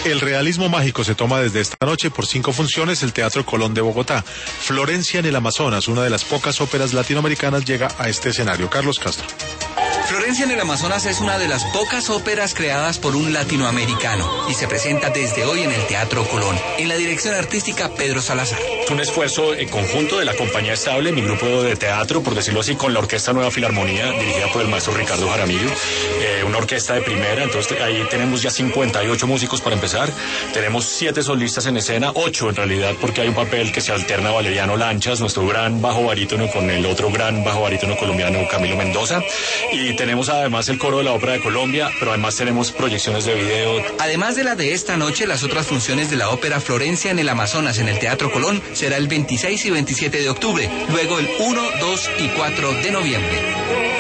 El realismo mágico se toma desde esta noche por 5 funciones el Teatro Colón de Bogotá. Florencia en el Amazonas, una de las pocas óperas latinoamericanas, llega a este escenario. Carlos Castro. Florencia en el Amazonas es una de las pocas óperas creadas por un latinoamericano y se presenta desde hoy en el Teatro Colón, en la dirección artística Pedro Salazar. Es un esfuerzo conjunto de la compañía estable, mi grupo de teatro, por decirlo así, con la Orquesta Nueva Filarmonía, dirigida por el maestro Ricardo Jaramillo, una orquesta de primera. Entonces ahí tenemos ya 58 músicos para empezar, tenemos 7 solistas en escena, 8 en realidad, porque hay un papel que se alterna Valeriano Lanchas, nuestro gran bajo barítono, con el otro gran bajo barítono colombiano Camilo Mendoza, y tenemos además el coro de la Ópera de Colombia, pero además tenemos proyecciones de video. Además de la de esta noche, las otras funciones de la ópera Florencia en el Amazonas en el Teatro Colón será el 26 y 27 de octubre, luego el 1, 2 y 4 de noviembre.